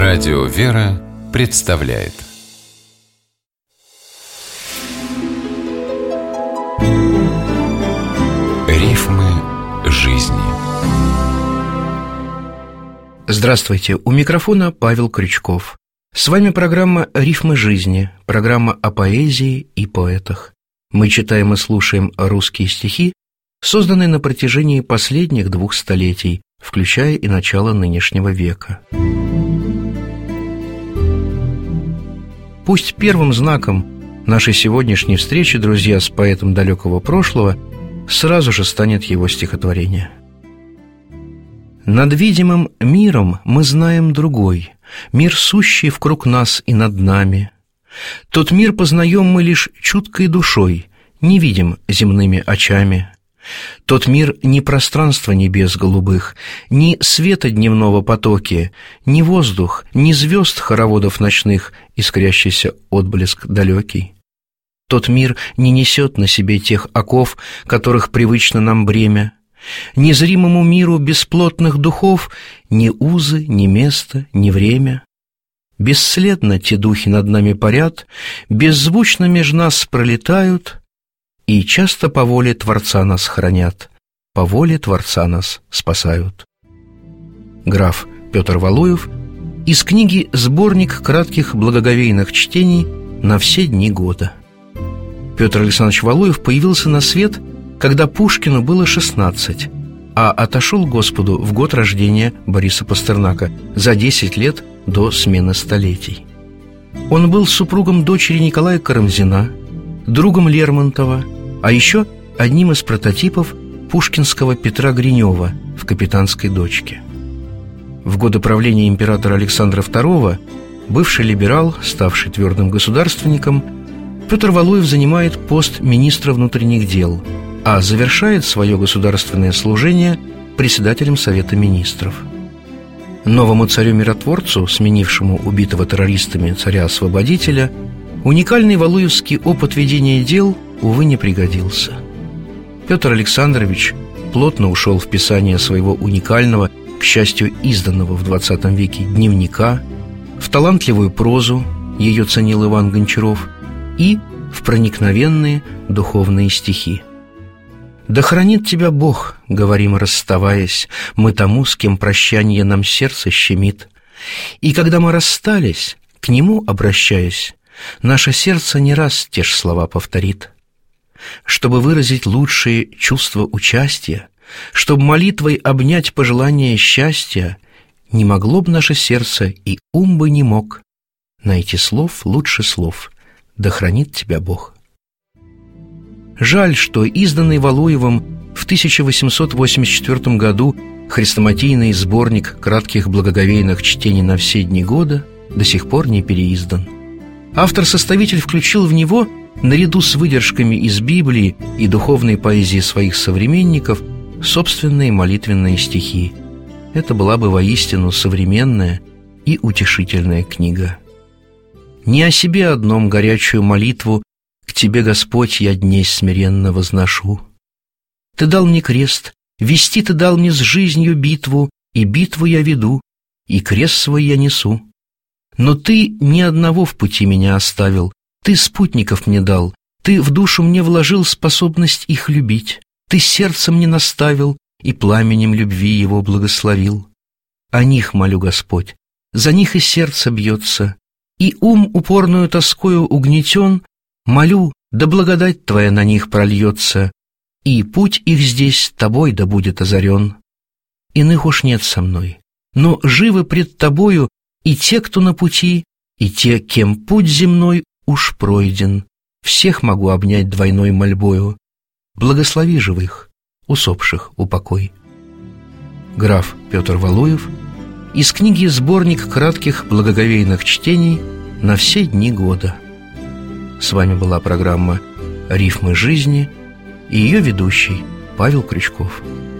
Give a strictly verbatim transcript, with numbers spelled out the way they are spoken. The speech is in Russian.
Радио «Вера» представляет Рифмы жизни. Здравствуйте, у микрофона Павел Крючков. С вами программа «Рифмы жизни», программа о поэзии и поэтах. Мы читаем и слушаем русские стихи, созданные на протяжении последних двух столетий, включая и начало нынешнего века. Пусть первым знаком нашей сегодняшней встречи, друзья, с поэтом далекого прошлого сразу же станет его стихотворение. «Над видимым миром мы знаем другой, мир, сущий вкруг нас и над нами. Тот мир познаем мы лишь чуткой душой, не видим земными очами. Тот мир ни пространство небес голубых, ни света дневного потоки, ни воздух, ни звезд хороводов ночных, искрящийся отблеск далекий. Тот мир не несет на себе тех оков, которых привычно нам бремя. Незримому миру бесплотных духов ни узы, ни место, ни время. Бесследно те духи над нами парят, беззвучно меж нас пролетают, и часто по воле Творца нас хранят, по воле Творца нас спасают». Граф Петр Валуев из книги «Сборник кратких благоговейных чтений на все дни года». Петр Александрович Валуев появился на свет, когда Пушкину было шестнадцать, а отошел к Господу в год рождения Бориса Пастернака, за десять лет до смены столетий. Он был супругом дочери Николая Карамзина, другом Лермонтова, а еще одним из прототипов пушкинского Петра Гринева в «Капитанской дочке». В годы правления императора Александра второго бывший либерал, ставший твердым государственником, Петр Валуев занимает пост министра внутренних дел, а завершает свое государственное служение председателем Совета министров. Новому царю-миротворцу, сменившему убитого террористами царя-освободителя, уникальный валуевский опыт ведения дел, увы, не пригодился. Петр Александрович плотно ушел в писание своего уникального, к счастью, изданного в двадцатом веке дневника, в талантливую прозу, ее ценил Иван Гончаров, и в проникновенные духовные стихи. «Да хранит тебя Бог, — говорим, расставаясь, — мы тому, с кем прощанье нам сердце щемит. И когда мы расстались, к нему обращаясь, наше сердце не раз те же слова повторит. Чтобы выразить лучшие чувства участия, чтобы молитвой обнять пожелание счастья, не могло б наше сердце и ум бы не мог найти слов лучше слов. Да хранит тебя Бог». Жаль, что изданный Валуевым в тысяча восемьсот восемьдесят четвёртом году хрестоматийный сборник кратких благоговейных чтений на все дни года до сих пор не переиздан. Автор-составитель включил в него, наряду с выдержками из Библии и духовной поэзии своих современников, собственные молитвенные стихи. Это была бы воистину современная и утешительная книга. «Не о себе одном горячую молитву к Тебе, Господь, я дней смиренно возношу. Ты дал мне крест, вести Ты дал мне с жизнью битву, и битву я веду, и крест свой я несу. Но Ты ни одного в пути меня оставил, Ты спутников мне дал, Ты в душу мне вложил способность их любить, Ты сердце мне наставил и пламенем любви его благословил. О них молю, Господь, за них и сердце бьется, и ум упорную тоскою угнетен, молю, да благодать Твоя на них прольется, и путь их здесь Тобой да будет озарен. Иных уж нет со мной, но живы пред Тобою и те, кто на пути, и те, кем путь земной уж пройден. Всех могу обнять двойной мольбою. Благослови живых, усопших упокой». Граф Петр Валуев из книги «Сборник кратких благоговейных чтений на все дни года». С вами была программа «Рифмы жизни» и ее ведущий Павел Крючков.